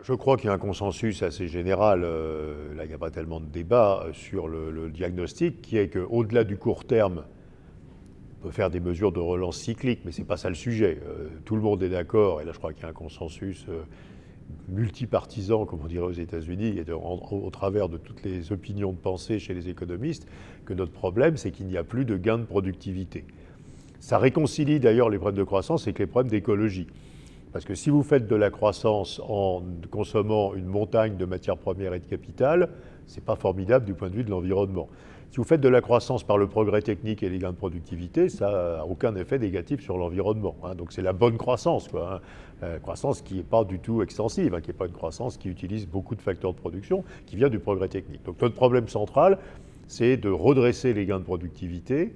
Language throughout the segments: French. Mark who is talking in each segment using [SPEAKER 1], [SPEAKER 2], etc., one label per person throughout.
[SPEAKER 1] Je crois qu'il y a un consensus assez général, là il n'y a pas tellement de débat sur le diagnostic, qui est qu'au-delà du court terme, on peut faire des mesures de relance cyclique, mais ce n'est pas ça le sujet. Tout le monde est d'accord, et là je crois qu'il y a un consensus multipartisan, comme on dirait aux États-Unis, et au travers de toutes les opinions de pensée chez les économistes, que notre problème, c'est qu'il n'y a plus de gains de productivité. Ça réconcilie d'ailleurs les problèmes de croissance avec les problèmes d'écologie. Parce que si vous faites de la croissance en consommant une montagne de matières premières et de capital, ce n'est pas formidable du point de vue de l'environnement. Si vous faites de la croissance par le progrès technique et les gains de productivité, ça n'a aucun effet négatif sur l'environnement. Donc c'est la bonne croissance, quoi. Croissance qui n'est pas du tout extensive, qui n'est pas une croissance qui utilise beaucoup de facteurs de production, qui vient du progrès technique. Donc notre problème central, c'est de redresser les gains de productivité,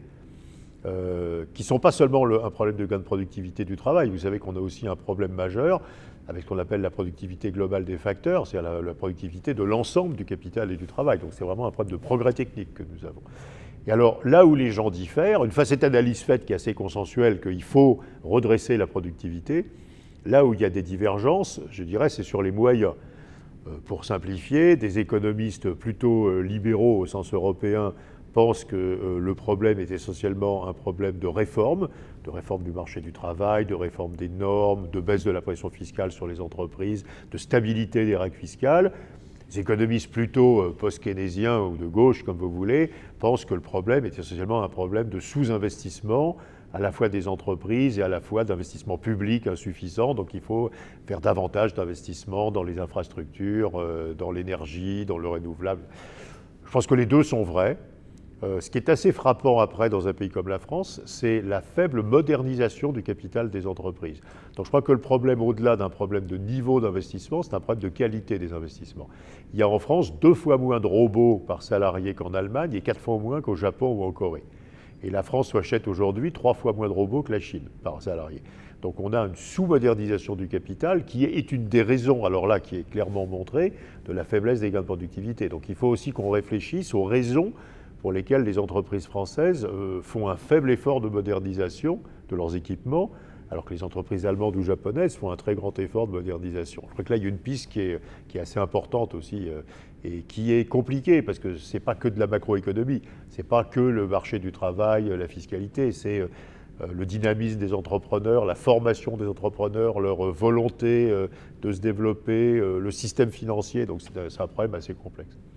[SPEAKER 1] qui ne sont pas seulement un problème de gain de productivité du travail. Vous savez qu'on a aussi un problème majeur avec ce qu'on appelle la productivité globale des facteurs, c'est-à-dire la productivité de l'ensemble du capital et du travail. Donc c'est vraiment un problème de progrès technique que nous avons. Et alors là où les gens diffèrent, une fois cette analyse faite qui est assez consensuelle qu'il faut redresser la productivité, là où il y a des divergences, je dirais, c'est sur les moyens. Pour simplifier, des économistes plutôt libéraux au sens européen pensent que le problème est essentiellement un problème de réforme du marché du travail, de réforme des normes, de baisse de la pression fiscale sur les entreprises, de stabilité des règles fiscales. Les économistes plutôt post-keynésiens ou de gauche, comme vous voulez, pensent que le problème est essentiellement un problème de sous-investissement, à la fois des entreprises et à la fois d'investissement public insuffisant. Donc il faut faire davantage d'investissements dans les infrastructures, dans l'énergie, dans le renouvelable. Je pense que les deux sont vrais. Ce qui est assez frappant après dans un pays comme la France, c'est la faible modernisation du capital des entreprises. Donc je crois que le problème, au-delà d'un problème de niveau d'investissement, c'est un problème de qualité des investissements. Il y a en France 2 fois moins de robots par salarié qu'en Allemagne et 4 fois moins qu'au Japon ou en Corée. Et la France achète aujourd'hui 3 fois moins de robots que la Chine par salarié. Donc on a une sous-modernisation du capital qui est une des raisons, alors là, qui est clairement montrée, de la faiblesse des gains de productivité. Donc il faut aussi qu'on réfléchisse aux raisons pour lesquelles les entreprises françaises font un faible effort de modernisation de leurs équipements, alors que les entreprises allemandes ou japonaises font un très grand effort de modernisation. Je crois que là, il y a une piste qui est assez importante aussi et qui est compliquée, parce que ce n'est pas que de la macroéconomie, ce n'est pas que le marché du travail, la fiscalité, c'est le dynamisme des entrepreneurs, la formation des entrepreneurs, leur volonté de se développer, le système financier. Donc c'est un problème assez complexe.